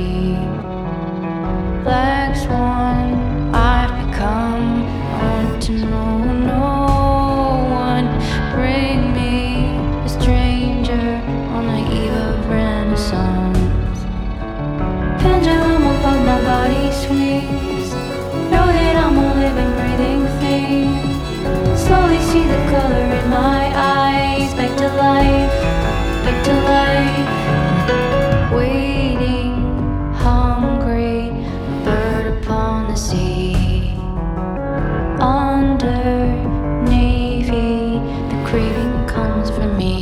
Black swan, I've become. I want to know no one. Bring me a stranger on the eve of Renaissance. Pendulum above my body swings. Know that I'm a living, breathing thing. Slowly see the color in my eyes. Back to life, back to life. Waiting, hungry, a bird upon the sea. Under navy, the craving comes from me.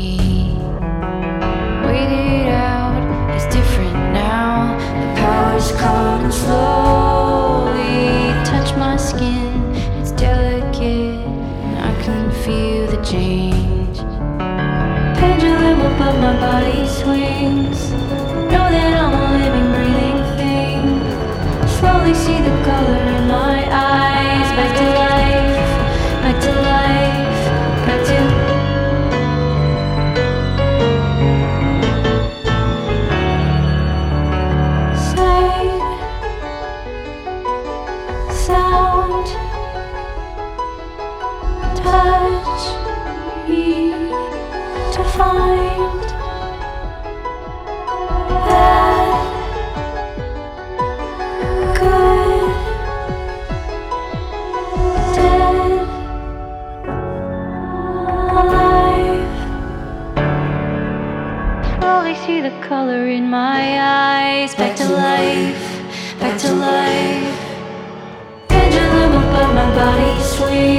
Wait it out, it's different now. The power's coming slowly. Touch my skin, it's delicate, and I can feel the change. Pendulum above my body swings. Know that I'm a living, breathing thing. Slowly see the color in my eyes. Back to life, back to life, back to sight, sound, touch, me to find that good, dead, alive. Slowly see the color in my eyes. Back to life, back to life. Pendulum above my body swings.